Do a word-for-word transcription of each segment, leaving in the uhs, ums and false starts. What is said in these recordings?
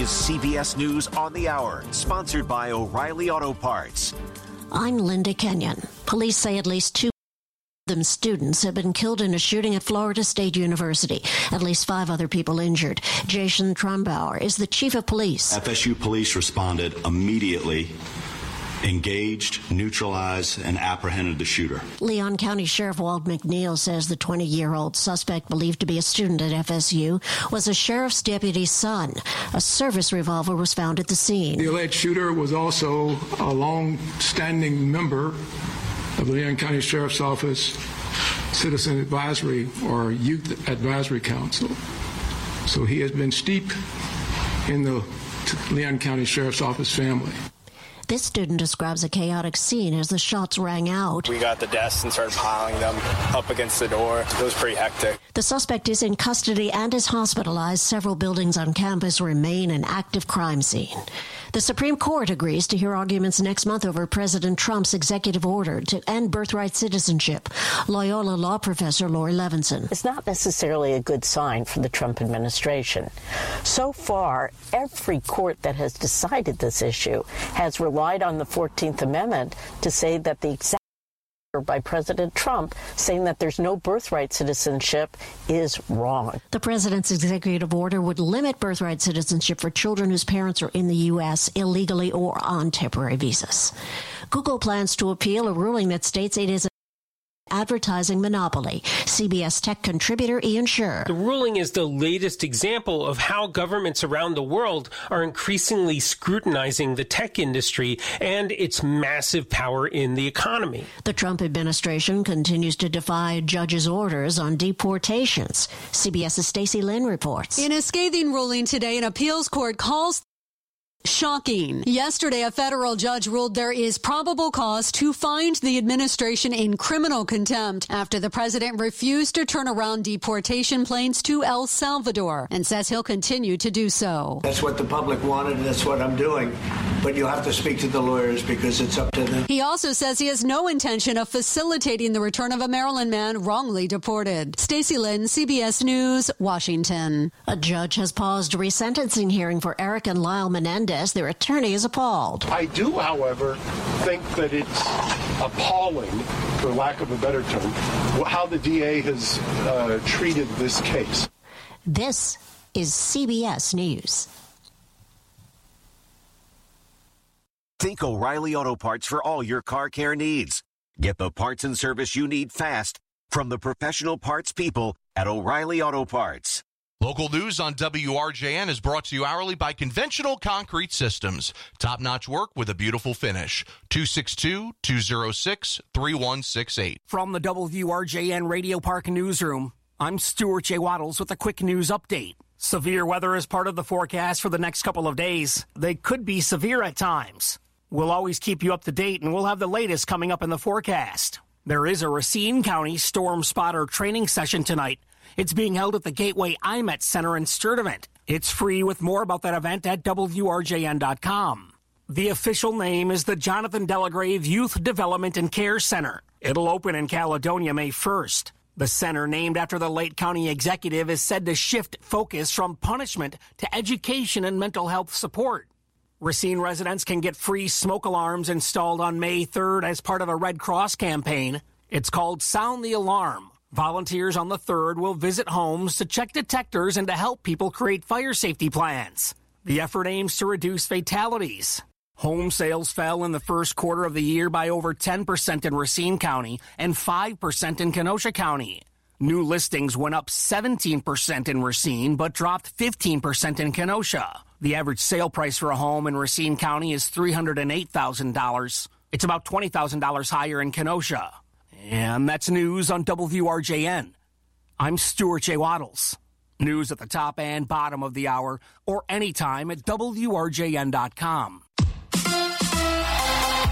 is C B S News on the Hour, sponsored by O'Reilly Auto Parts. I'm Linda Kenyon. Police say at least two of them students have been killed in a shooting at Florida State University. At least five other people injured. Jason Trumbauer is the chief of police. F S U police responded immediately, engaged, neutralized, and apprehended the shooter. Leon County Sheriff Walt McNeil says the twenty-year-old suspect, believed to be a student at F S U, was a sheriff's deputy's son. A service revolver was found at the scene. The alleged shooter was also a long-standing member of the Leon County Sheriff's Office Citizen Advisory or Youth Advisory Council. So he has been steeped in the Leon County Sheriff's Office family. This student describes a chaotic scene as the shots rang out. We got the desks and started piling them up against the door. It was pretty hectic. The suspect is in custody and is hospitalized. Several buildings on campus remain an active crime scene. The Supreme Court agrees to hear arguments next month over President Trump's executive order to end birthright citizenship. Loyola law professor Lori Levinson. It's not necessarily a good sign for the Trump administration. So far, every court that has decided this issue has relied on the fourteenth Amendment to say that the executive order by President Trump saying that there's no birthright citizenship is wrong. The president's executive order would limit birthright citizenship for children whose parents are in the U S illegally or on temporary visas. Google plans to appeal a ruling that states it is advertising monopoly. C B S Tech contributor Ian Scher. The ruling is the latest example of how governments around the world are increasingly scrutinizing the tech industry and its massive power in the economy. The Trump administration continues to defy judges' orders on deportations. CBS's Stacey Lynn reports. In a scathing ruling today, an appeals court calls shocking. Yesterday, a federal judge ruled there is probable cause to find the administration in criminal contempt after the president refused to turn around deportation planes to El Salvador and says he'll continue to do so. That's what the public wanted, and that's what I'm doing. But you'll have to speak to the lawyers because it's up to them. He also says he has no intention of facilitating the return of a Maryland man wrongly deported. Stacey Lynn, C B S News, Washington. A judge has paused a resentencing hearing for Eric and Lyle Menendez. Their attorney is appalled. I do, however, think that it's appalling, for lack of a better term, how the D A has uh, treated this case. This is C B S News. Think O'Reilly Auto Parts for all your car care needs. Get the parts and service you need fast from the professional parts people at O'Reilly Auto Parts. Local news on W R J N is brought to you hourly by Conventional Concrete Systems. Top-notch work with a beautiful finish. two six two, two oh six, three one six eight. From the W R J N Radio Park Newsroom, I'm Stuart J. Waddles with a quick news update. Severe weather is part of the forecast for the next couple of days. They could be severe at times. We'll always keep you up to date, and we'll have the latest coming up in the forecast. There is a Racine County Storm Spotter training session tonight. It's being held at the Gateway I M E T Center in Sturtevant. It's free, with more about that event at W R J N dot com. The official name is the Jonathan Delagrave Youth Development and Care Center. It'll open in Caledonia May first. The center, named after the late county executive, is said to shift focus from punishment to education and mental health support. Racine residents can get free smoke alarms installed on May third as part of a Red Cross campaign. It's called Sound the Alarm. Volunteers on the third will visit homes to check detectors and to help people create fire safety plans. The effort aims to reduce fatalities. Home sales fell in the first quarter of the year by over ten percent in Racine County and five percent in Kenosha County. New listings went up seventeen percent in Racine but dropped fifteen percent in Kenosha. The average sale price for a home in Racine County is three hundred eight thousand dollars. It's about twenty thousand dollars higher in Kenosha. And that's news on W R J N. I'm Stuart J. Waddles. News at the top and bottom of the hour or anytime at W R J N dot com.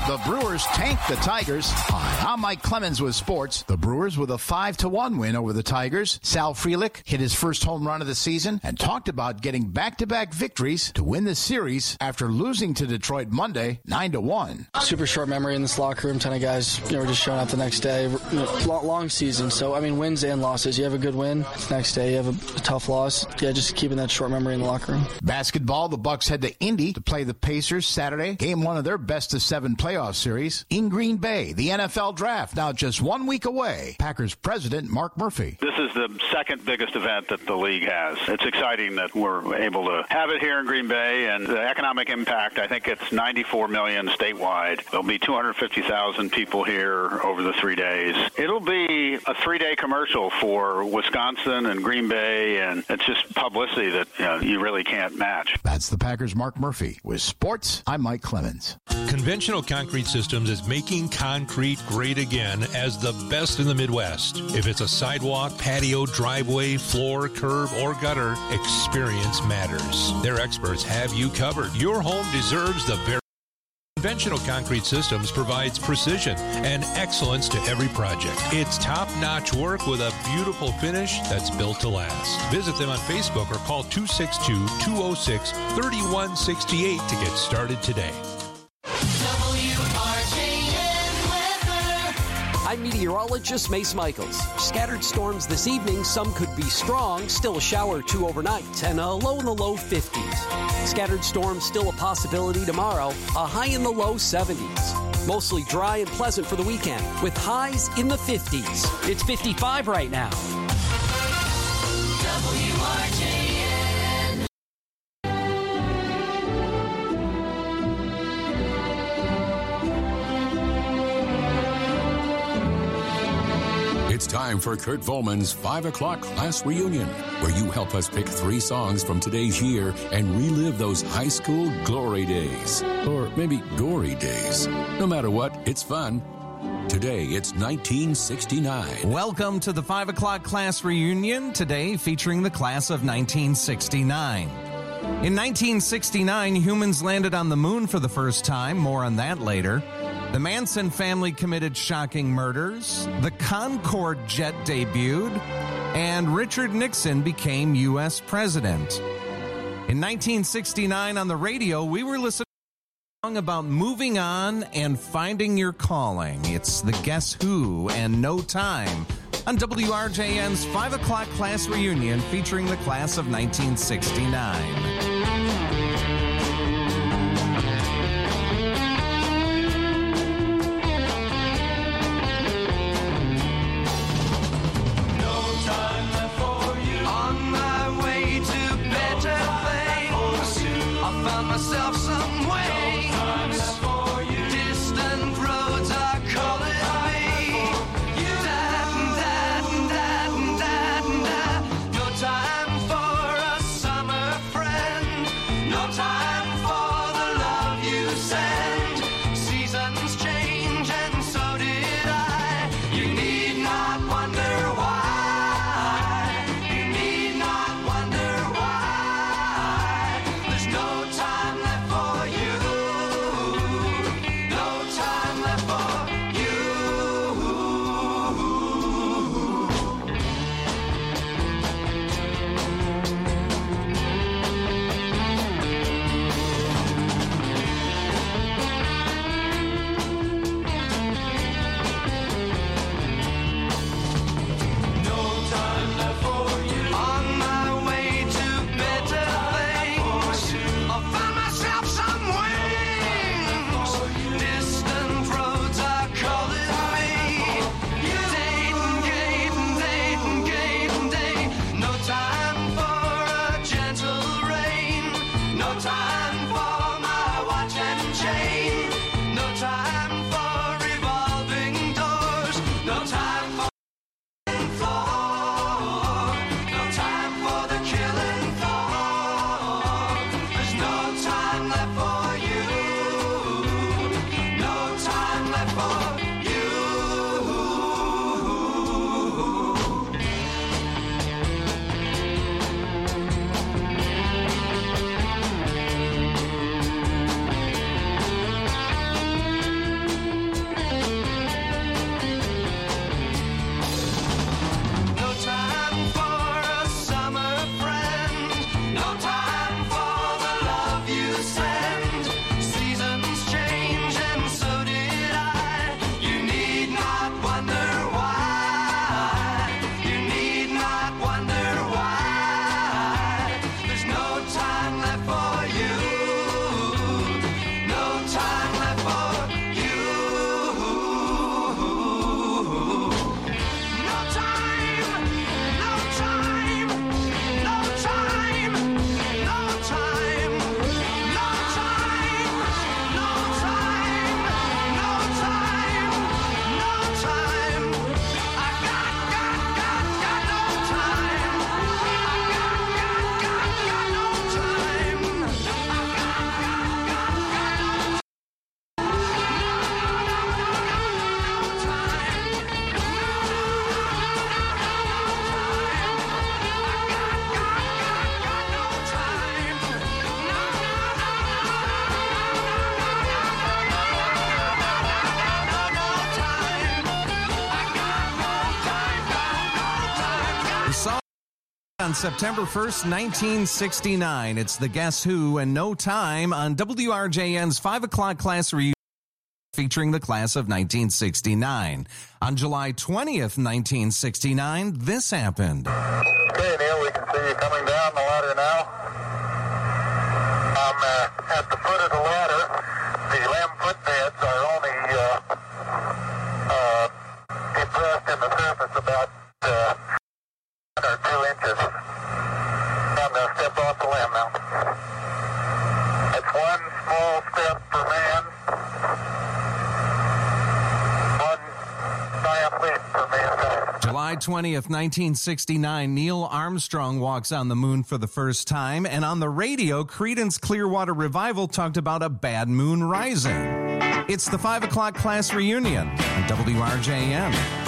The Brewers tanked the Tigers. Hi, I'm Mike Clemens with sports. The Brewers with a five to one win over the Tigers. Sal Frelick hit his first home run of the season and talked about getting back-to-back victories to win the series after losing to Detroit Monday nine to one. Super short memory in this locker room. Ton of guys, you know, were just showing up the next day. You know, long, long season, so I mean, wins and losses. You have a good win, next day you have a, a tough loss. Yeah, just keeping that short memory in the locker room. Basketball, the Bucks head to Indy to play the Pacers Saturday. Game one of their best of seven playoffs series in Green Bay. The N F L Draft now just one week away. Packers president Mark Murphy. This is the second biggest event that the league has. It's exciting that we're able to have it here in Green Bay, and the economic impact, I think it's ninety-four million statewide. There'll be two hundred fifty thousand people here over the three days. It'll be a three-day commercial for Wisconsin and Green Bay, and it's just publicity that, you know, you really can't match. That's the Packers' Mark Murphy. With sports, I'm Mike Clemens. Conventional Concrete Systems is making concrete great again as the best in the Midwest. If it's a sidewalk, patio, driveway, floor, curb, or gutter, experience matters. Their experts have you covered. Your home deserves the very Conventional Concrete Systems provides precision and excellence to every project. It's top-notch work with a beautiful finish that's built to last. Visit them on Facebook or call two six two, two oh six, three one six eight to get started today. I'm meteorologist Mace Michaels. Scattered storms this evening. Some could be strong. Still a shower or two overnight and a low in the low fifties. Scattered storms still a possibility tomorrow. A high in the low seventies. Mostly dry and pleasant for the weekend with highs in the fifties. It's fifty-five right now. W R J N. It's time for Kurt Volman's five o'clock Class Reunion, where you help us pick three songs from today's year and relive those high school glory days. Or maybe gory days. No matter what, it's fun. Today, it's nineteen sixty-nine. Welcome to the five o'clock Class Reunion, today featuring the class of nineteen sixty-nine. In nineteen sixty-nine, humans landed on the moon for the first time. More on that later. The Manson family committed shocking murders, the Concorde jet debuted, and Richard Nixon became U S president. In nineteen sixty-nine on the radio, we were listening to a song about moving on and finding your calling. It's the Guess Who and No Time on W R J N's five o'clock Class Reunion featuring the class of nineteen sixty-nine. Myself some ways. Distant roads are calling me. Da, da, da, da, da. No time for a summer friend. No time for the love you send. Seasons change and so did I. You need not wonder why. You need not wonder why. There's no time left On September first, nineteen sixty-nine, it's the Guess Who and No Time on W R J N's five o'clock class reunion featuring the class of nineteen sixty-nine. On July twentieth, nineteen sixty-nine, this happened. Okay, Neil, we can see you coming down the ladder now. I'm uh, at the foot of the ladder. The limb footbeds are only uh, uh, depressed in the surface about uh, one or two inches. I'm going to step off the limb now. It's one small step for man, one giant leap for mankind. July twentieth, nineteen sixty-nine, Neil Armstrong walks on the moon for the first time, and on the radio, Creedence Clearwater Revival talked about a bad moon rising. It's the five o'clock class reunion on W R J N.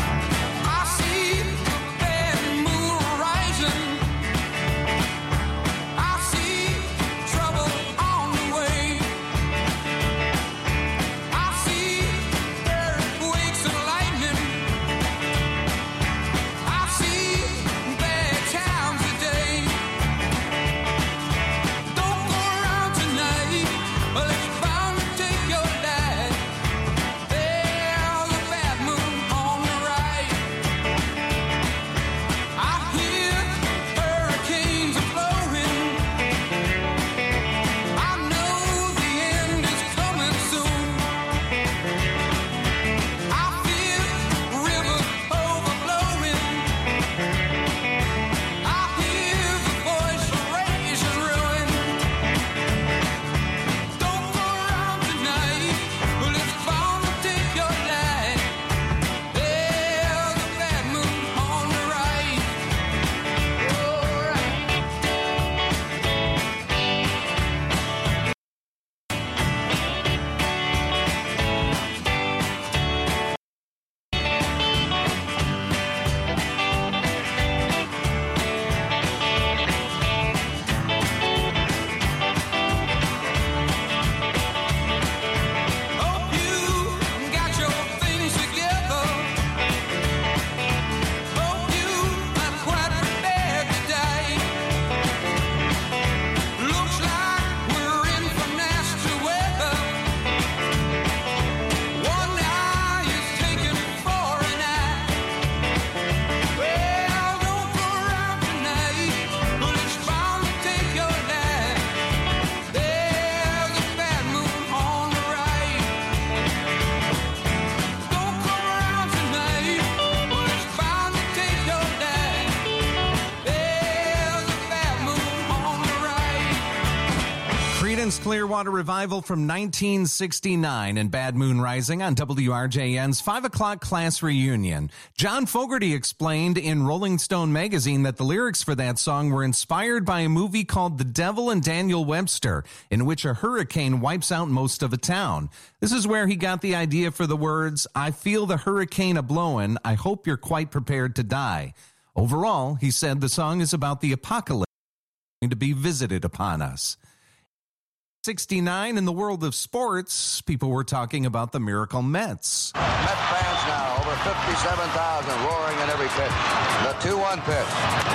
Clearwater Revival from nineteen sixty-nine and Bad Moon Rising on W R J N's five o'clock class reunion. John Fogerty explained in Rolling Stone magazine that the lyrics for that song were inspired by a movie called The Devil and Daniel Webster, in which a hurricane wipes out most of a town. This is where he got the idea for the words, "I feel the hurricane a-blowin', I hope you're quite prepared to die." Overall, he said the song is about the apocalypse going to be visited upon us. sixty-nine, in the world of sports, people were talking about the Miracle Mets. Met fans now, over fifty-seven thousand, roaring in every pitch. The two one pitch.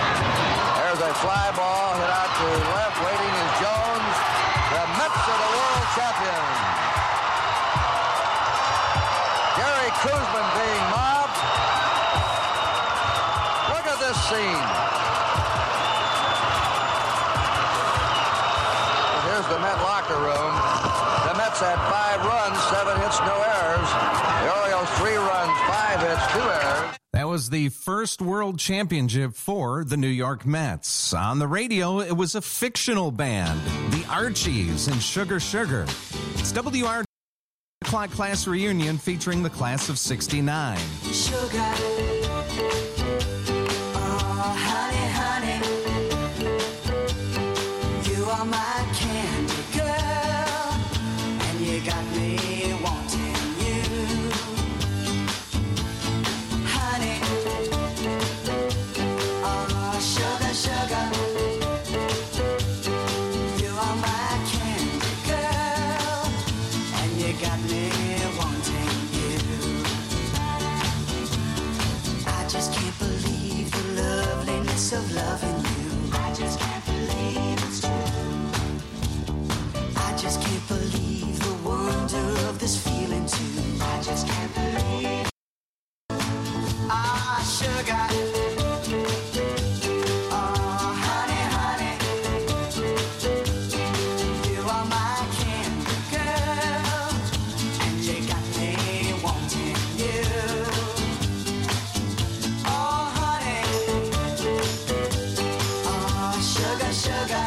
There's a fly ball hit out to left. Waiting is Jones. The Mets are the world champions. Gary Koosman being mobbed. Look at this scene. Here's the Met locker room. The Mets had five runs, seven hits, no errors. The Orioles, three runs, five hits, two errors. That was the first world championship for the New York Mets. On the radio, it was a fictional band, the Archies and Sugar Sugar. It's W R Clock Class Reunion featuring the class of sixty-nine. Sugar. Oh, honey, honey. You are my candy girl, and you got me wanting you. Honey, oh, sugar, sugar. You are my candy girl, and you got me wanting you. I just can't believe the loveliness of loving you. this feeling too. I just can't believe. Ah, sugar. Oh, honey, honey. You are my candy girl, and you got me wanting you. Oh, honey. Oh, sugar, sugar.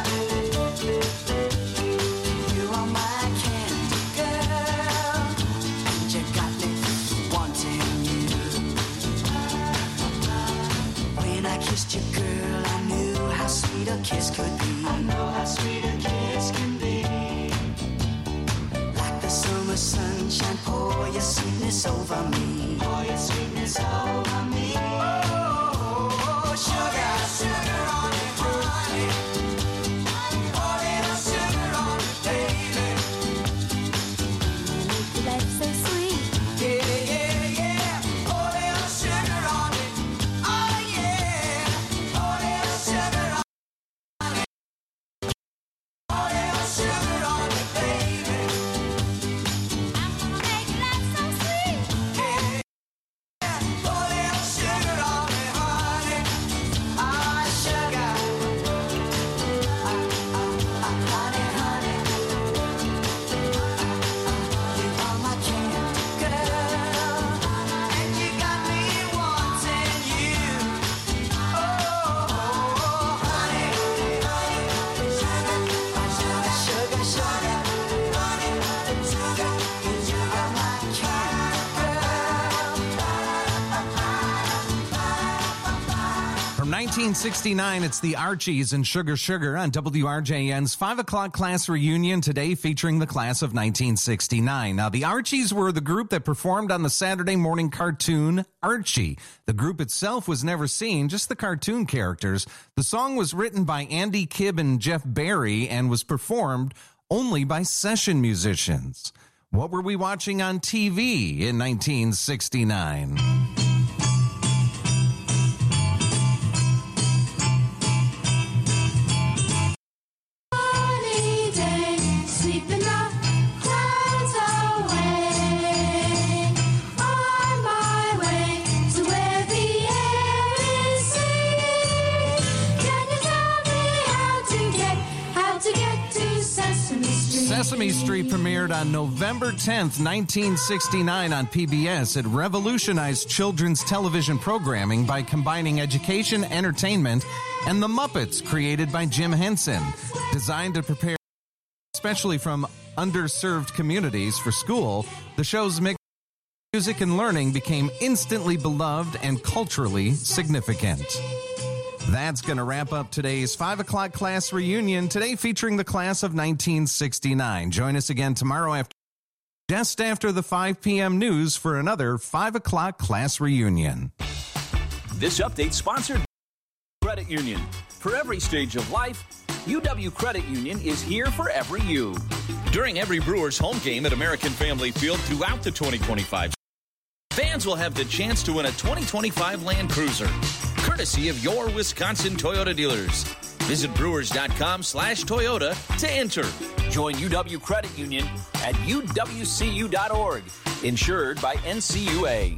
You are my candy girl, and you got me wanting you. When I kissed you, girl, I knew how sweet a kiss could be. I know how sweet a kiss can be. Like the summer sunshine, pour your sweetness over me. Pour your sweetness over me. Oh, sugar, sugar on me, honey. Pour little sugar on me, baby. Make life so sweet. Yeah, yeah, yeah. Pour little sugar on me. Oh, yeah. Pour little sugar on me. Pour little sugar on me, baby. I'm gonna make life so sweet. Yeah, yeah. Pour little sugar on me, honey. Ah, sugar. Ah, ah, ah, honey, honey. You are my candy girl, and you got me wanting you. Oh, honey, sugar, sugar, sugar, honey, sugar, you are my candy From nineteen sixty-nine, it's the Archies and Sugar Sugar on W R J N's five o'clock class reunion today featuring the class of nineteen sixty-nine. Now, the Archies were the group that performed on the Saturday morning cartoon Archie. The group itself was never seen, just the cartoon characters. The song was written by Andy Kibb and Jeff Barry and was performed only by session musicians. What were we watching on T V in nineteen sixty-nine? Sunny day, sweeping the clouds away. On my way to where the air is sweet. Can you tell me how to get, how to get to Sesame Street? Sesame Street premiered on November tenth, nineteen sixty-nine on P B S. It revolutionized children's television programming by combining education, entertainment, and The Muppets, created by Jim Henson. Designed to prepare especially from underserved communities for school, the show's mix of music and learning became instantly beloved and culturally significant. That's going to wrap up today's five o'clock class reunion, today featuring the class of nineteen sixty-nine. Join us again tomorrow after, just after the five p.m. news for another five o'clock class reunion. This update sponsored by Credit Union. For every stage of life, U W Credit Union is here for every you. During every Brewers home game at American Family Field throughout the twenty twenty-five, fans will have the chance to win a twenty twenty-five Land Cruiser, courtesy of your Wisconsin Toyota dealers. Visit brewers.com slash Toyota to enter. Join U W Credit Union at U W C U dot org. Insured by N C U A.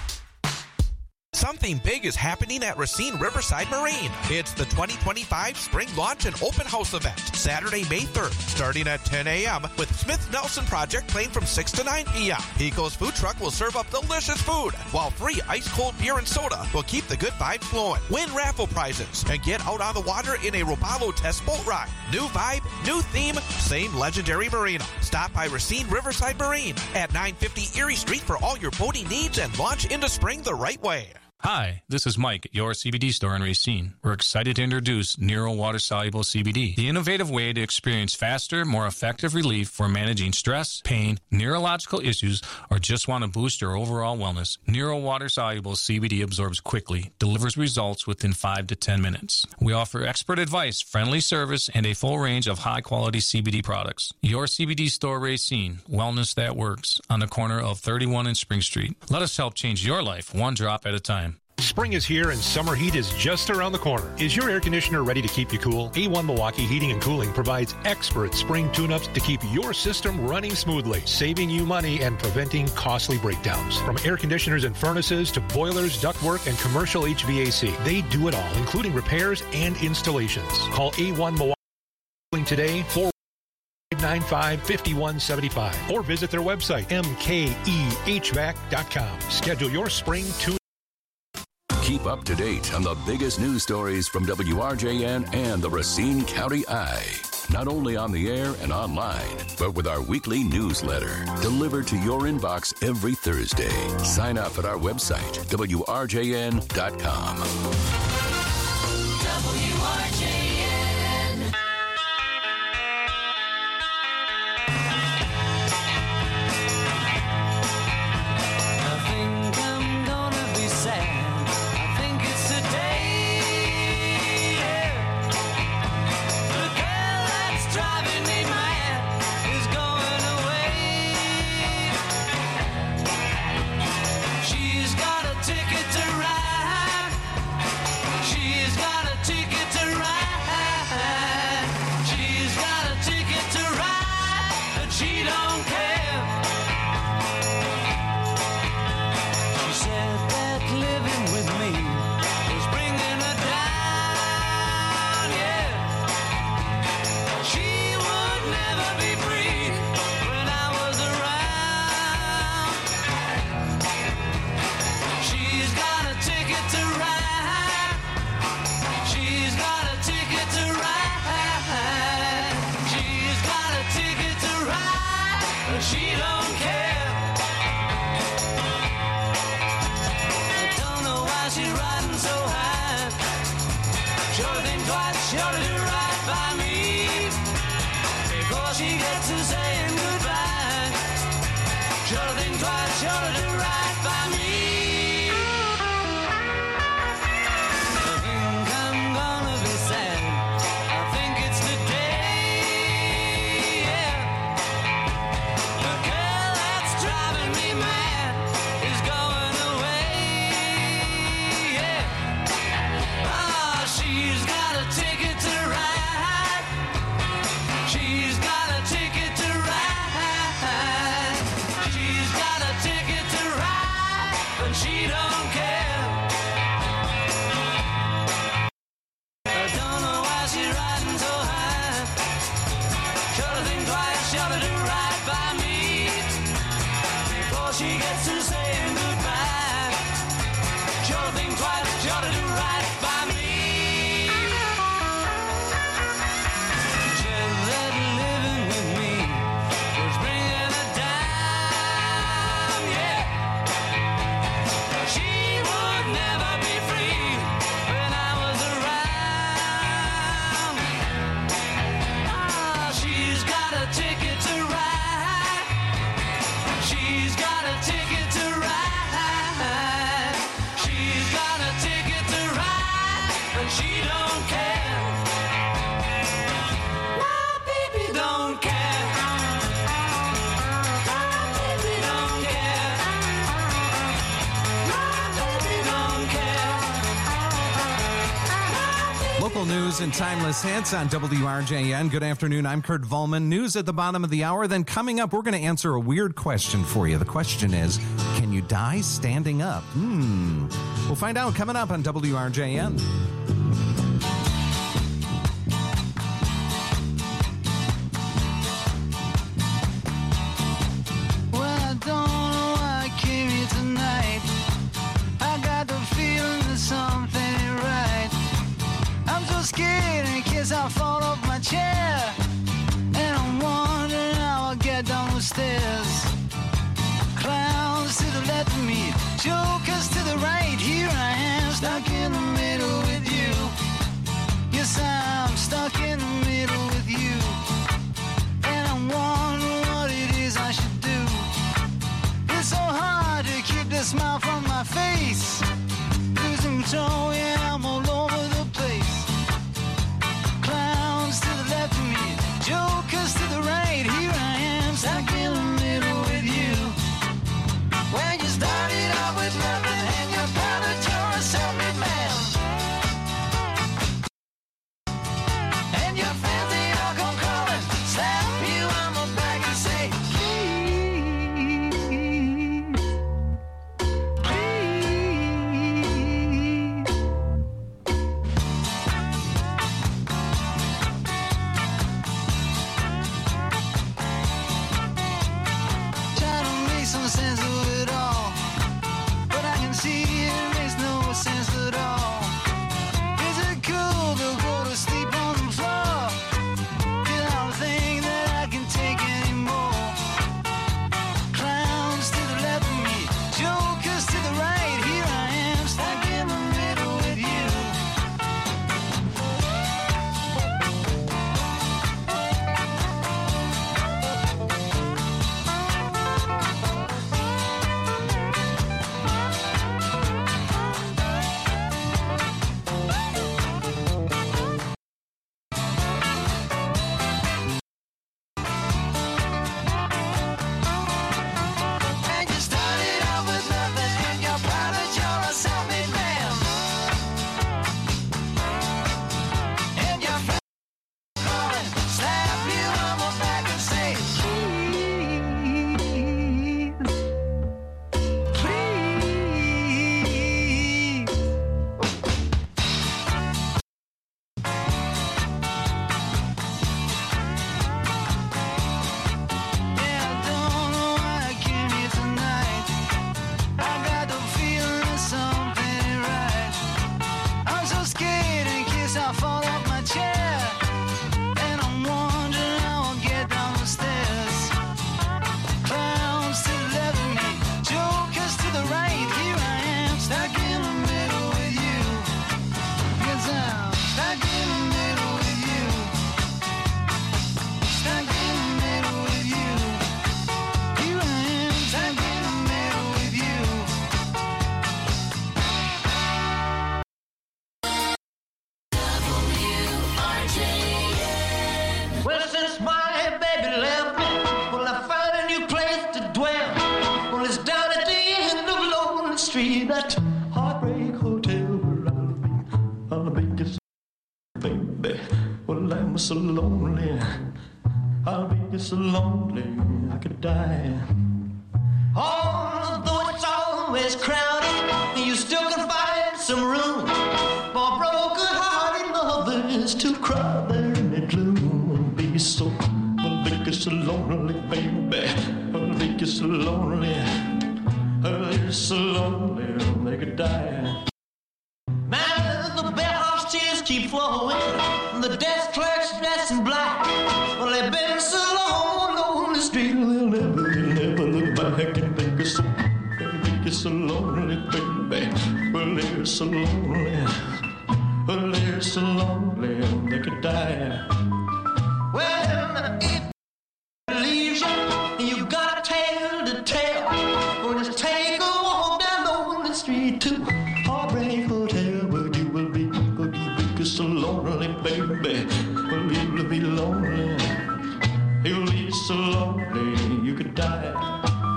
Something big is happening at Racine Riverside Marine. It's the twenty twenty-five Spring Launch and Open House event, Saturday, May third, starting at ten a.m. with Smith Nelson Project playing from six to nine p.m. Pico's Food Truck will serve up delicious food, while free ice-cold beer and soda will keep the good vibes flowing. Win raffle prizes and get out on the water in a Robalo test boat ride. New vibe, new theme, same legendary marina. Stop by Racine Riverside Marine at nine fifty Erie Street for all your boating needs and launch into spring the right way. Hi, this is Mike at your C B D store in Racine. We're excited to introduce Nero Water Soluble C B D, the innovative way to experience faster, more effective relief for managing stress, pain, neurological issues, or just want to boost your overall wellness. Nero Water Soluble C B D absorbs quickly, delivers results within five to ten minutes. We offer expert advice, friendly service, and a full range of high-quality C B D products. Your C B D store Racine, wellness that works, on the corner of thirty-one and Spring Street. Let us help change your life one drop at a time. Spring is here and summer heat is just around the corner. Is your air conditioner ready to keep you cool? A one Milwaukee Heating and Cooling provides expert spring tune-ups to keep your system running smoothly, saving you money and preventing costly breakdowns. From air conditioners and furnaces to boilers, ductwork, and commercial H V A C, they do it all, including repairs and installations. Call A one Milwaukee today, four nine five, five one seven five, or visit their website, m k e h v a c dot com. Schedule your spring tune. Keep up to date on the biggest news stories from W R J N and the Racine County Eye. Not only on the air and online, but with our weekly newsletter delivered to your inbox every Thursday. Sign up at our website, W R J N dot com. W R J N. I think I'm gonna be sad. News and timeless hits on W R J N. Good afternoon. I'm Kurt Volman. News at the bottom of the hour. Then coming up, we're going to answer a weird question for you. The question is, can you die standing up? Hmm. We'll find out coming up on W R J N. Well, I don't know why I came here tonight. I got the feeling that something ain't right. I'm so scared in case I fall off my chair, and I'm wondering how I'll get down the stairs. Clowns to the left of me, jokers to the right. Here I am, stuck in the middle with you. Yes, I'm stuck in the middle with you, and I'm wondering what it is I should do. It's so hard to keep the smile from my face. Losing control, yeah, I'm all over the place. Clowns to the left of me, jokers to the right. Here I am, stuck in the middle with you. When you started out with nothing and you found a Taurus. am so lonely. I'll be so lonely I could die. Although it's always crowded, you still can find some room for broken-hearted lovers to cry there in the gloom. Be so, I'll be so lonely, baby. I'll be so lonely. I'll be so lonely they could die. Man, the bellhop's tears keep flowing. The desk clerk's dressed in black. Well, they've been so long on the street, they'll never, they'll never look back and think it's so, think it's so lonely, baby. Well, they're so lonely. Well, they're so lonely they could die. Well, if it leaves you, you got a tale to tell. Well, just take a walk down on the street to Heartbreak Hotel, where you will be, where you will be so lonely, baby. Well, you will be lonely. You'll be so lonely you could die.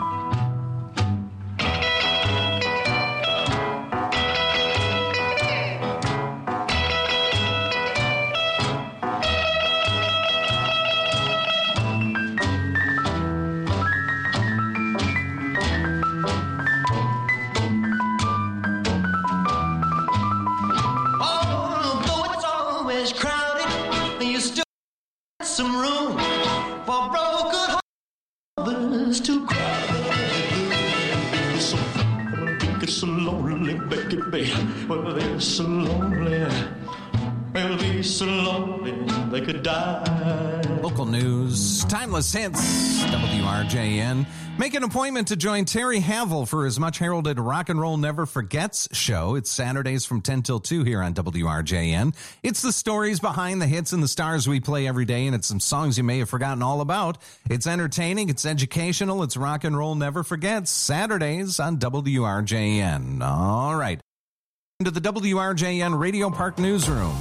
Some room for broken others to cry. So, I'm so lonely, baby. Well, they're so lonely. They'll be so lonely they could die. Local news, timeless hits, W R J N. Make an appointment to join Terry Havel for his much heralded Rock and Roll Never Forgets show. It's Saturdays from ten till two here on W R J N. It's the stories behind the hits and the stars we play every day, and it's some songs you may have forgotten all about. It's entertaining, it's educational, it's Rock and Roll Never Forgets. Saturdays on W R J N. All right. Into the W R J N Radio Park Newsroom.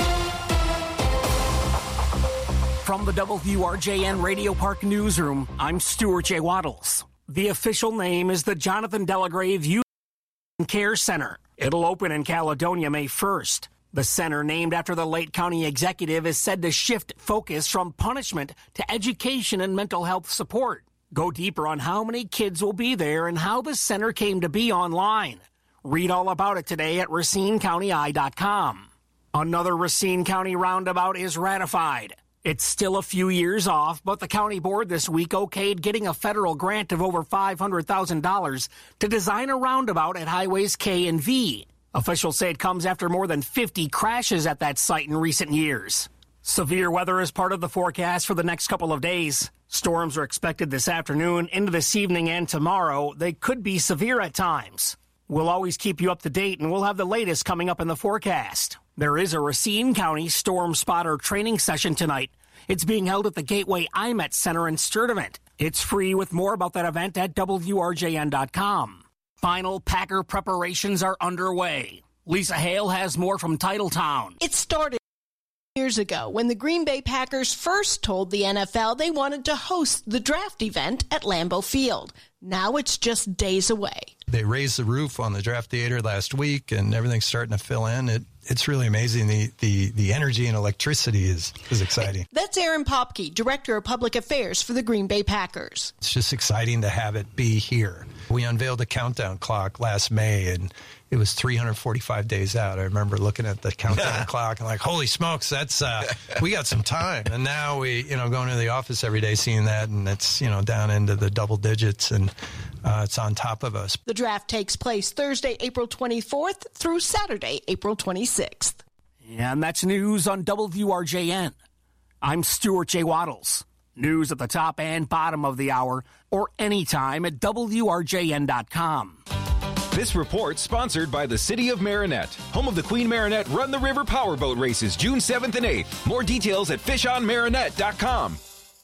From the W R J N Radio Park Newsroom, I'm Stuart J. Waddles. The official name is the Jonathan Delagrave Youth Care Center. It'll open in Caledonia May first. The center, named after the late county executive, is said to shift focus from punishment to education and mental health support. Go deeper on how many kids will be there and how the center came to be online. Read all about it today at Racine County Eye dot com. Another Racine County roundabout is ratified. It's still a few years off, but the county board this week okayed getting a federal grant of over five hundred thousand dollars to design a roundabout at highways K and V. Officials say it comes after more than fifty crashes at that site in recent years. Severe weather is part of the forecast for the next couple of days. Storms are expected this afternoon, into this evening and tomorrow. They could be severe at times. We'll always keep you up to date, and we'll have the latest coming up in the forecast. There is a Racine County Storm Spotter training session tonight. It's being held at the Gateway I M E T Center in Sturtevant. It's free, with more about that event at W R J N dot com. Final Packer preparations are underway. Lisa Hale has more from Titletown. It started years ago when the Green Bay Packers first told the N F L they wanted to host the draft event at Lambeau Field. Now it's just days away. They raised the roof on the draft theater last week, and everything's starting to fill in. It, it's really amazing. The, the, the energy and electricity is, is exciting. That's Aaron Popke, Director of Public Affairs for the Green Bay Packers. It's just exciting to have it be here. We unveiled a countdown clock last May, and it was three hundred forty-five days out. I remember looking at the countdown clock and like, holy smokes, that's uh, we got some time. And now we, you know, going to the office every day, seeing that, and it's, you know, down into the double digits, and uh, it's on top of us. The draft takes place Thursday, April twenty-fourth through Saturday, April twenty-sixth. And that's news on W R J N. I'm Stuart J. Waddles. News at the top and bottom of the hour, or anytime at W R J N dot com. This report sponsored by the City of Marinette, home of the Queen Marinette Run the River Powerboat Races, June seventh and eighth. More details at fish on marinette dot com.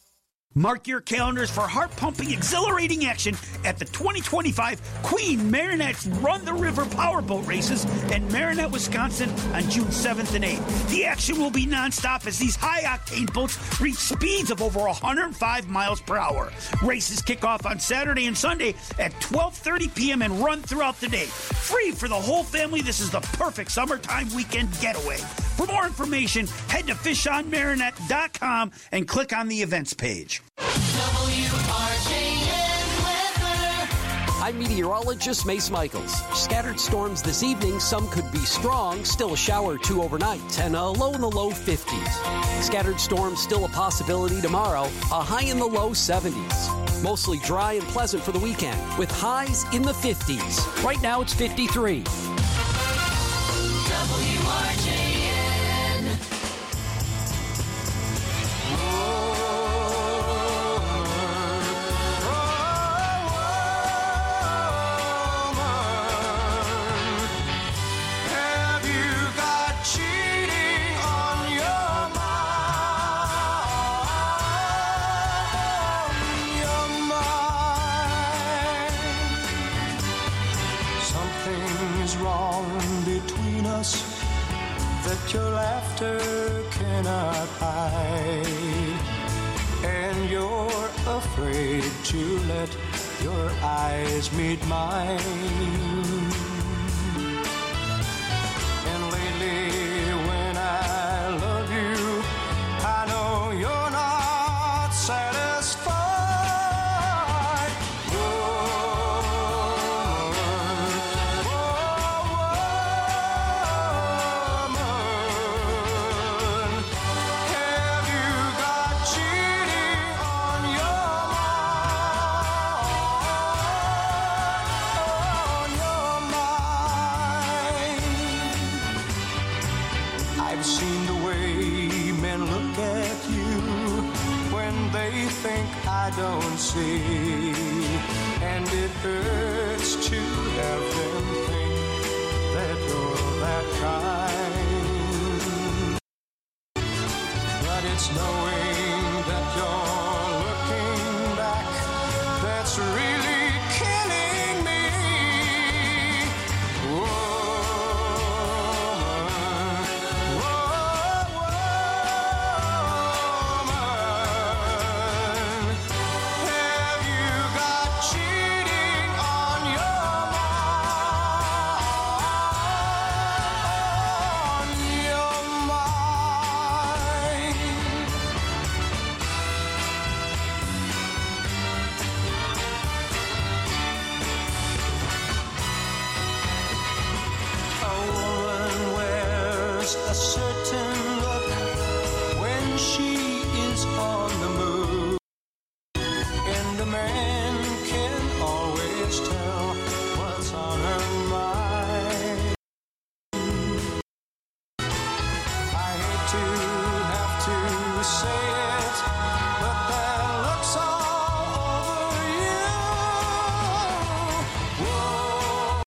Mark your calendars for heart-pumping, exhilarating action at the twenty twenty-five Queen Marinette's Run the River Powerboat Races in Marinette, Wisconsin on June seventh and eighth. The action will be nonstop as these high-octane boats reach speeds of over one hundred five miles per hour. Races kick off on Saturday and Sunday at twelve thirty p.m. and run throughout the day. Free for the whole family, this is the perfect summertime weekend getaway. For more information, head to fish on marinette dot com and click on the events page. W R J N weather. I'm meteorologist Mace Michaels. Scattered storms this evening. Some could be strong. Still a shower or two overnight and a low in the low fifties. Scattered storms still a possibility tomorrow. A high in the low seventies. Mostly dry and pleasant for the weekend with highs in the fifties. Right now it's fifty-three. W R J N. Have you got cheating on your mind? Your mind. Something's wrong between us that your laughter cannot hide, and you're afraid to let your eyes meet mine. And lately when I love you, I know you're not satisfied. Woman, have you got cheating on your mind? I've seen the way men look at you when they think I don't see, and it hurts to have them think that you're that kind. But it's knowing that you're looking back that's really killing me. Have you got cheating on your mind? Your mind. A woman wears a certain look when she is on the move, and a man can always tell what's on her mind. I hate to have to say it, but that looks all over you. Whoa.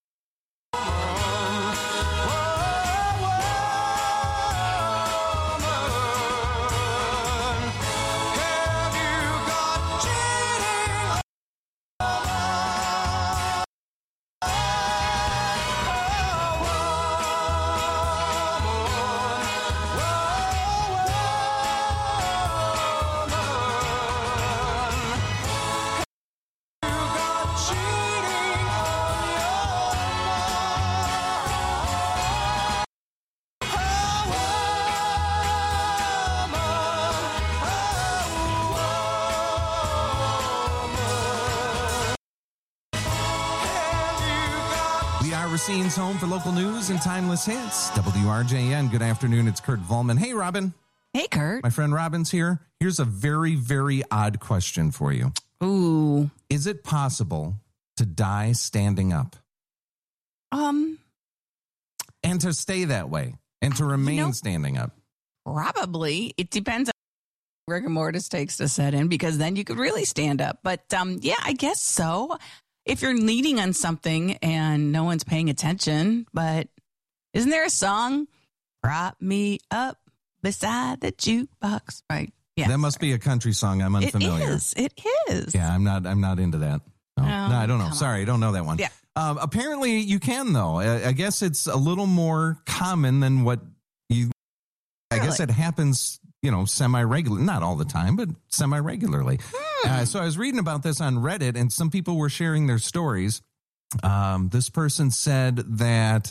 We are Racine's home for local news and timeless hits. W R J N. Good afternoon. It's Kurt Volman. Hey, Robin. Hey, Kurt. My friend Robin's here. Here's a very, very odd question for you. Ooh. Is it possible to die standing up? Um. And to stay that way and to remain know- standing up? Probably. It depends on rigor mortis takes to set in, because then you could really stand up. But um, yeah, I guess so. If you're leaning on something and no one's paying attention, but isn't there a song? Prop me up beside the jukebox, right? Yeah. That must be a country song. I'm unfamiliar. It is. It is. Yeah, I'm not. I'm not into that. No, Oh, no I don't know. come Sorry, I don't know that one. Yeah. Um, apparently, you can though. I, I guess it's a little more common than what you. I guess it happens, you know, semi-regular, not all the time, but semi-regularly. Hmm. Uh, so I was reading about this on Reddit, and some people were sharing their stories. Um, this person said that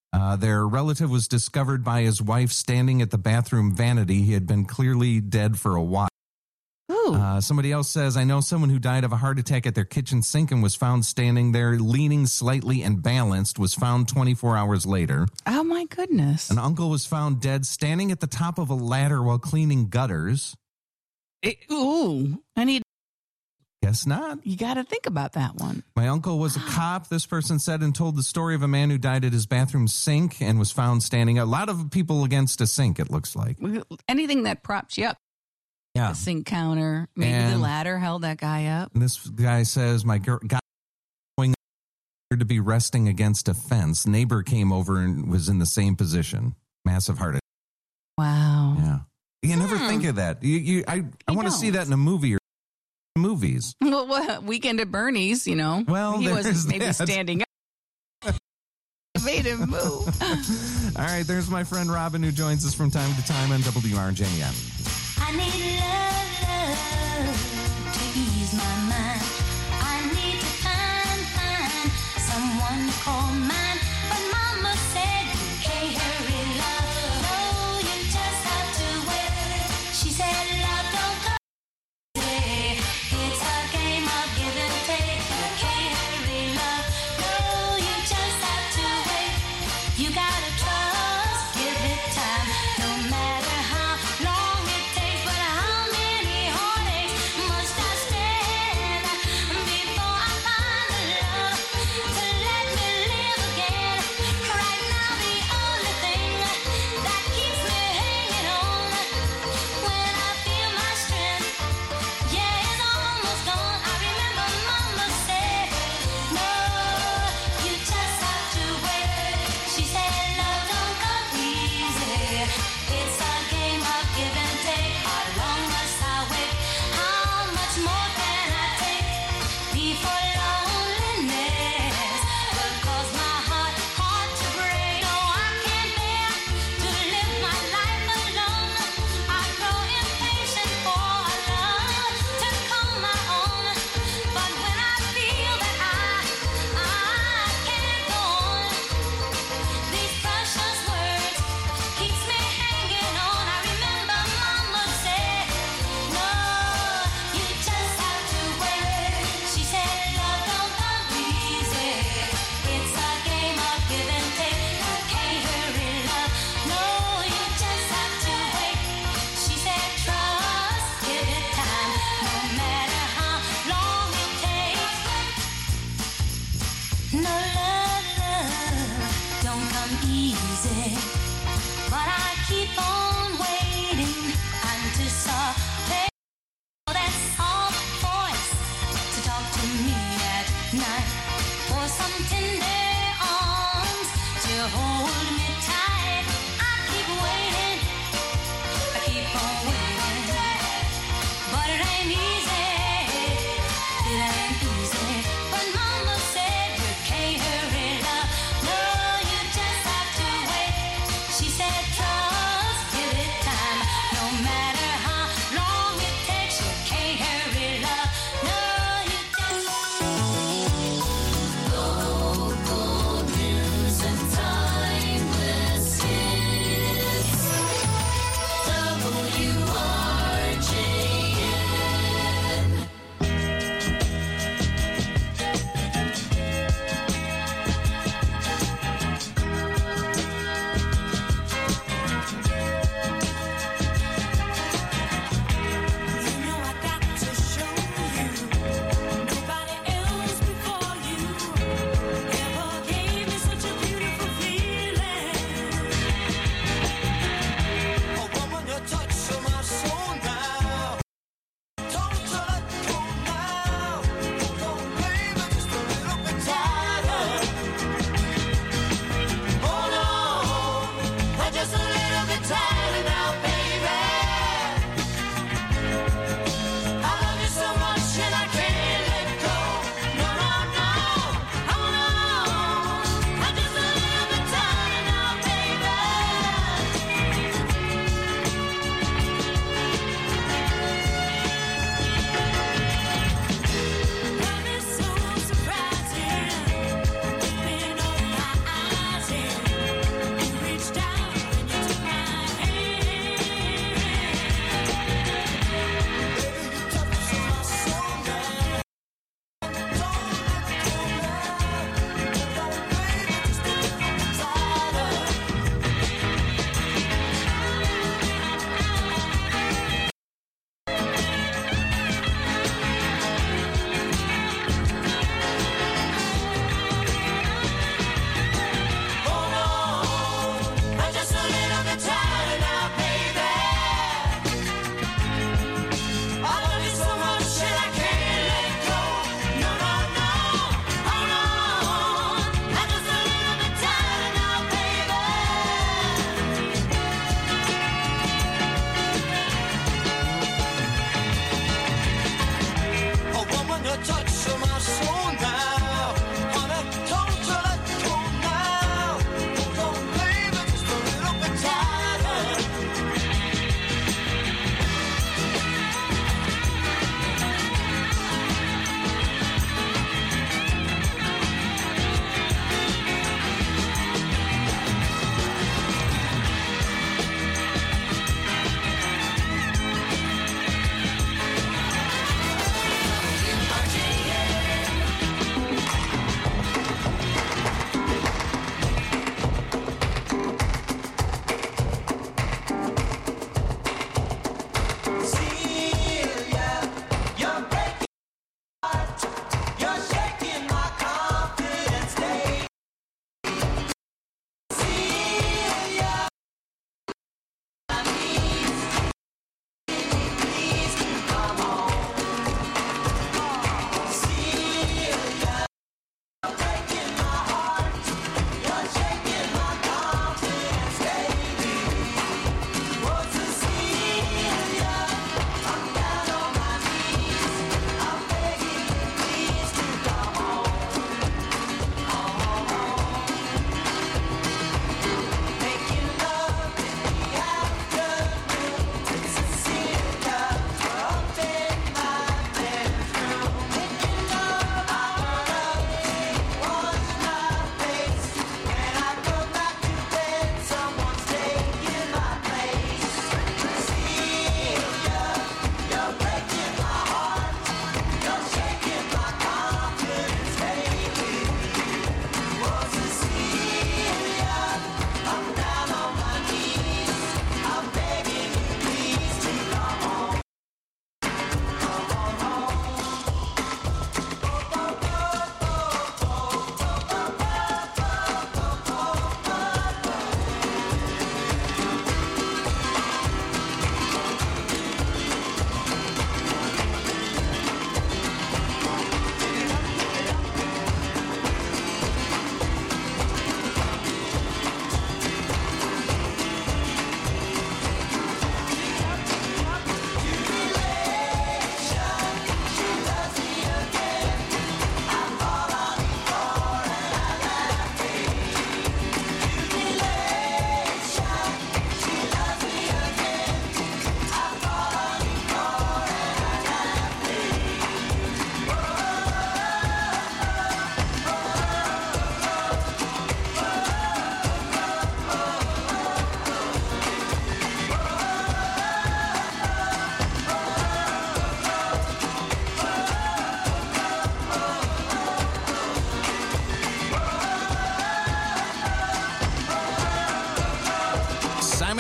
Uh, their relative was discovered by his wife standing at the bathroom vanity. He had been clearly dead for a while. Uh, somebody else says, I know someone who died of a heart attack at their kitchen sink and was found standing there, leaning slightly and balanced, was found twenty-four hours later. Oh, my goodness. An uncle was found dead standing at the top of a ladder while cleaning gutters. It, ooh, I need. Guess not. You got to think about that one. My uncle was a cop, this person said, and told the story of a man who died at his bathroom sink and was found standing. A lot of people against a sink, it looks like. Anything that props you up. Yeah. The sink counter, maybe And- the ladder held that guy up. And this guy says, my girl got going to be resting against a fence. Neighbor came over and was in the same position. Massive heart attack. Wow. Yeah. You never Hmm. think of that. You, you, I, I want to see that in a movie or movies. Well, what, Weekend at Bernie's, you know. Well, he there's wasn't maybe that. standing up. Made him move. All right, there's my friend Robin who joins us from time to time on W R J M. I need love, love to ease my mind. I need to find, find someone to call mine. But Mama said you can't hurry, love. No, you just have to wait. She said love don't come easy. It's a game of give and take. You can't hurry, love. No, you just have to wait. You gotta trust, give it time. No matter how long it takes, but how many heartaches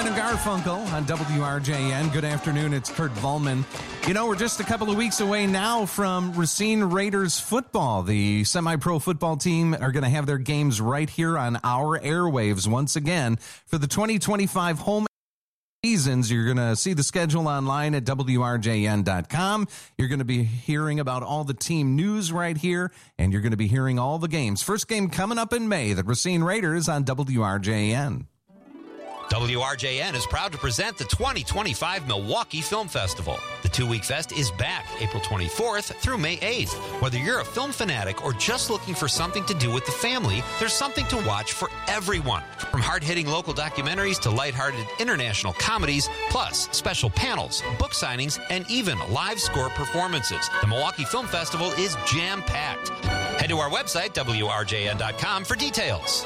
and Garfunkel on W R J N. Good afternoon. It's Kurt Volman. You know, we're just a couple of weeks away now from Racine Raiders football. The semi-pro football team are going to have their games right here on our airwaves once again for the twenty twenty-five home seasons. You're going to see the schedule online at W R J N dot com. You're going to be hearing about all the team news right here, and you're going to be hearing all the games. First game coming up in May, the Racine Raiders on W R J N. W R J N is proud to present the twenty twenty-five Milwaukee Film Festival. The two-week fest is back April twenty-fourth through May eighth. Whether you're a film fanatic or just looking for something to do with the family, there's something to watch for everyone. From hard-hitting local documentaries to lighthearted international comedies, plus special panels, book signings, and even live score performances. The Milwaukee Film Festival is jam-packed. Head to our website, W R J N dot com, for details.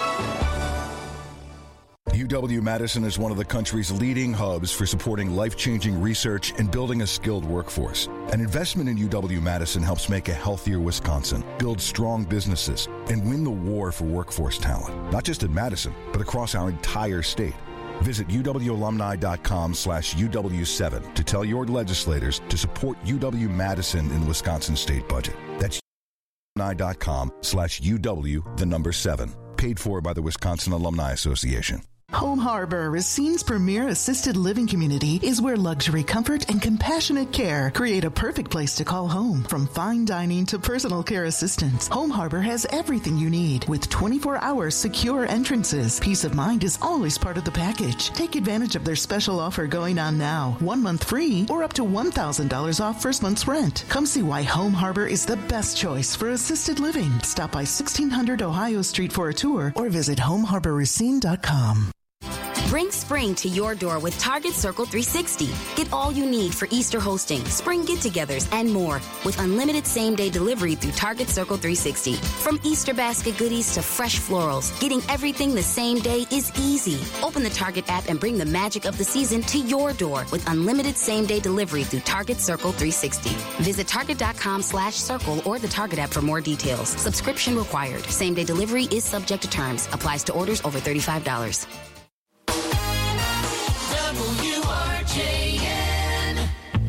U W-Madison is one of the country's leading hubs for supporting life-changing research and building a skilled workforce. An investment in U W-Madison helps make a healthier Wisconsin, build strong businesses, and win the war for workforce talent, not just in Madison, but across our entire state. Visit U W alumni dot com slash U W seven to tell your legislators to support U W-Madison in the Wisconsin state budget. That's U W alumni dot com slash U W, the number seven. Paid for by the Wisconsin Alumni Association. Home Harbor, Racine's premier assisted living community, is where luxury, comfort, and compassionate care create a perfect place to call home. From fine dining to personal care assistance, Home Harbor has everything you need with twenty-four hour secure entrances. Peace of mind is always part of the package. Take advantage of their special offer going on now. One month free or up to one thousand dollars off first month's rent. Come see why Home Harbor is the best choice for assisted living. Stop by sixteen hundred Ohio Street for a tour or visit home harbor racine dot com. Bring spring to your door with Target Circle three sixty. Get all you need for Easter hosting, spring get-togethers, and more with unlimited same-day delivery through Target Circle three sixty. From Easter basket goodies to fresh florals, getting everything the same day is easy. Open the Target app and bring the magic of the season to your door with unlimited same-day delivery through Target Circle three sixty. Visit target dot com slash circle or the Target app for more details. Subscription required. Same-day delivery is subject to terms. Applies to orders over thirty-five dollars. W R J N.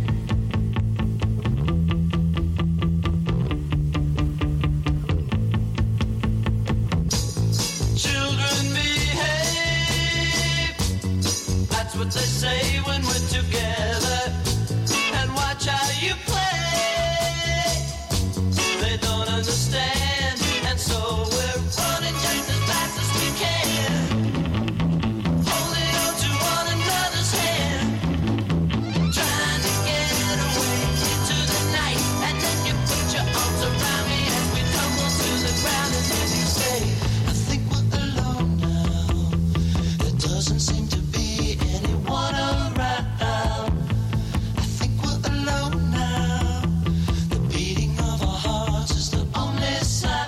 Children behave. That's what they say when we're together. And watch how you play. They don't understand, and so we're running just as fast as we can. Holding on to one another's hand, trying to get away into the night. And then you put your arms around me as we tumble to the ground, and then you say, I think we're alone now. There doesn't seem to be anyone around. I think we're alone now. The beating of our hearts is the only sound.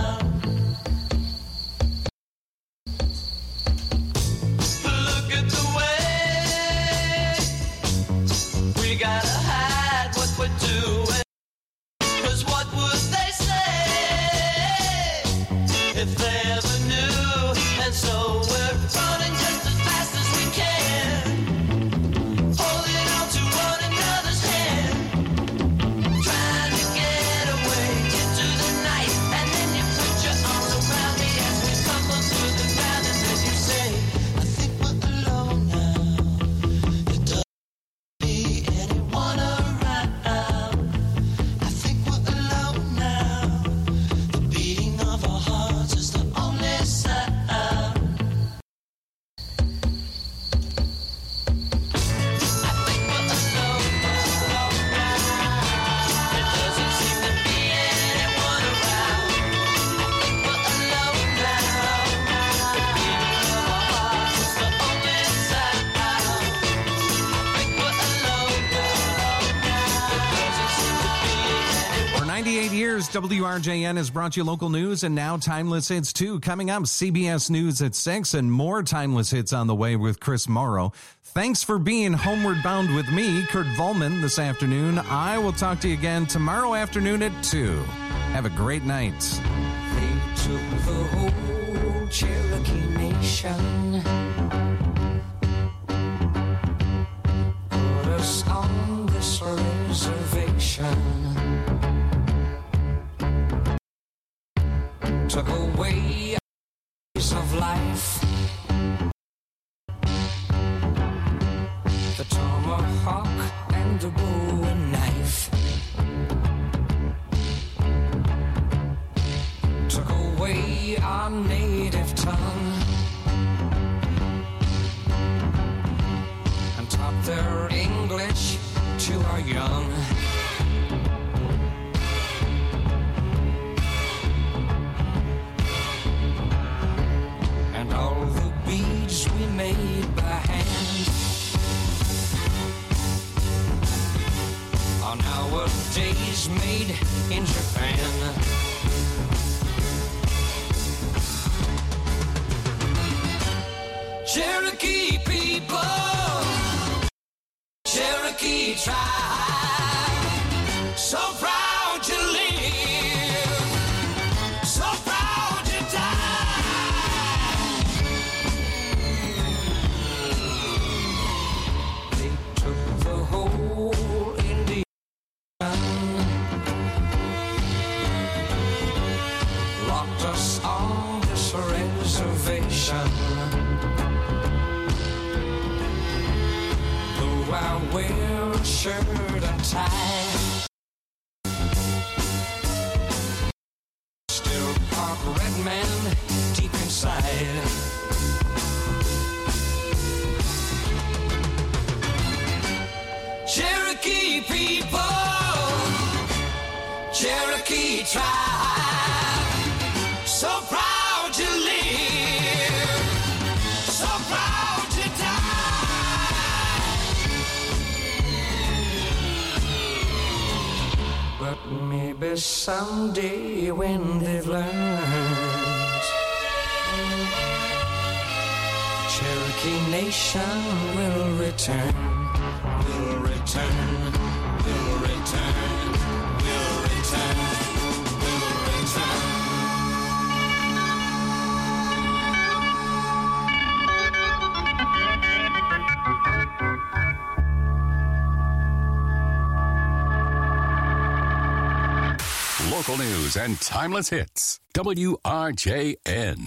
Look at the way we gotta hide what we're doing. 'Cause what would they say if they ever knew? And so we're running just as fast as we can, holding on to one another's hand, trying to get away into the night. And then you put your arms around me as we tumble to the ground, and then you say, I think we're alone now. There doesn't be anyone around. I think we're alone now. The beating of our hearts is the only sound. There doesn't seem to be anyone around. I think we're alone now. The beating of our hearts is the only sound. I think we're alone now. There doesn't seem to be anyone. For ninety-eight years, W R J N has brought you local news and now Timeless Hits too. Coming up, C B S News at six and more Timeless Hits on the way with Chris Morrow. Thanks for being homeward bound with me, Kurt Volman, this afternoon. I will talk to you again tomorrow afternoon at two. Have a great night. They took the whole Cherokee Nation. return. Took away years of life. The tomahawk and the bowie knife took away our native tongue and taught their English to our young. And all the beads we made by hand are nowadays made in Japan. Cherokee people, Cherokee tribe, so proud to live, so proud to die. They took the whole Indian, locked us on this reservation. Though I wear a shirt and tie, still part red man deep inside. Cherokee people, Cherokee tribe, so proud to live, so proud to die. But maybe someday when they've learned, Cherokee Nation will return, will return, will return, will return, will return. Local news and timeless hits. W R J N.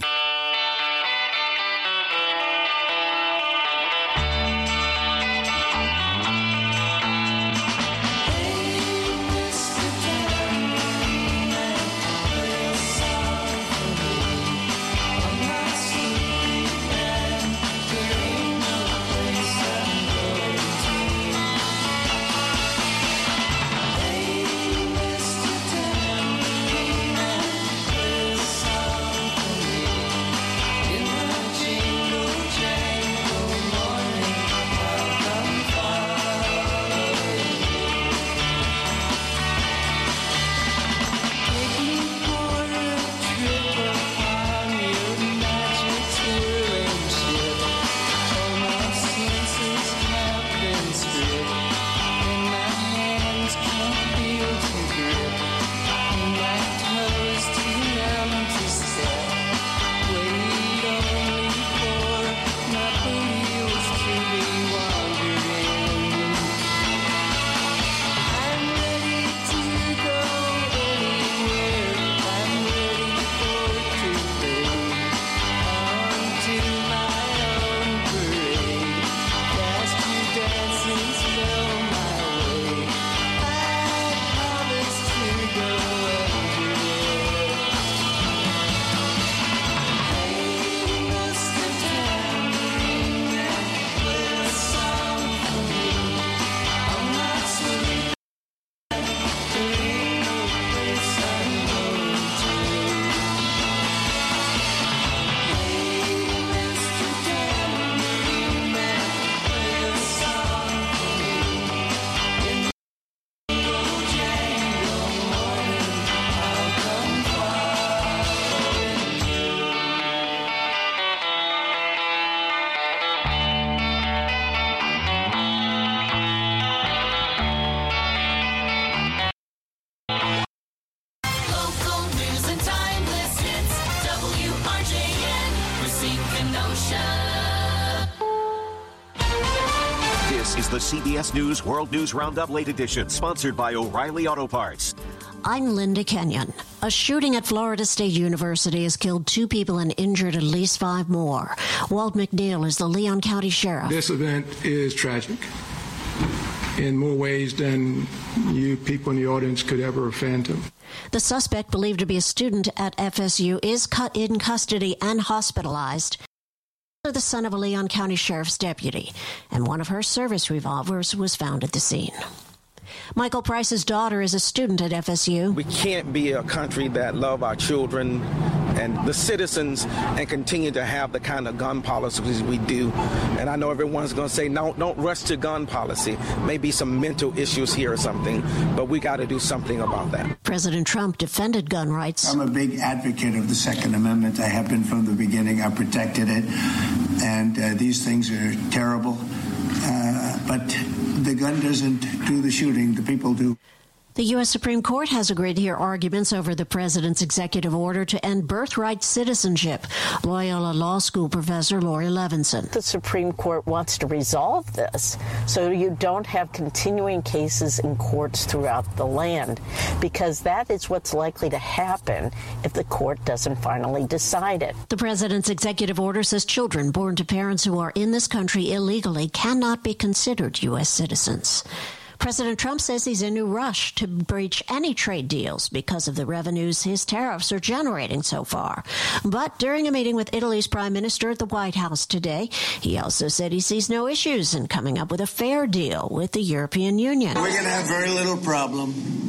This is the C B S News World News Roundup Late Edition, sponsored by O'Reilly Auto Parts. I'm Linda Kenyon. A shooting at Florida State University has killed two people and injured at least five more. Walt McNeil is the Leon County Sheriff. This event is tragic in more ways than you people in the audience could ever fathom. The suspect, believed to be a student at F S U, is cut in custody and hospitalized. The son of a Leon County Sheriff's deputy, and one of her service revolvers was found at the scene. Michael Price's daughter is a student at F S U. We can't be a country that love our children and the citizens and continue to have the kind of gun policies we do. And I know everyone's going to say, no, don't rush to gun policy. Maybe some mental issues here or something, but we got to do something about that. President Trump defended gun rights. I'm a big advocate of the Second Amendment. I have been from the beginning. I protected it. And uh, these things are terrible. Uh, but the gun doesn't do the shooting. The people do. The U S. Supreme Court has agreed to hear arguments over the president's executive order to end birthright citizenship. Loyola Law School professor Lori Levinson. The Supreme Court wants to resolve this so you don't have continuing cases in courts throughout the land, because that is what's likely to happen if the court doesn't finally decide it. The president's executive order says children born to parents who are in this country illegally cannot be considered U S citizens. President Trump says he's in no rush to breach any trade deals because of the revenues his tariffs are generating so far. But during a meeting with Italy's prime minister at the White House today, he also said he sees no issues in coming up with a fair deal with the European Union. We're going to have very little problem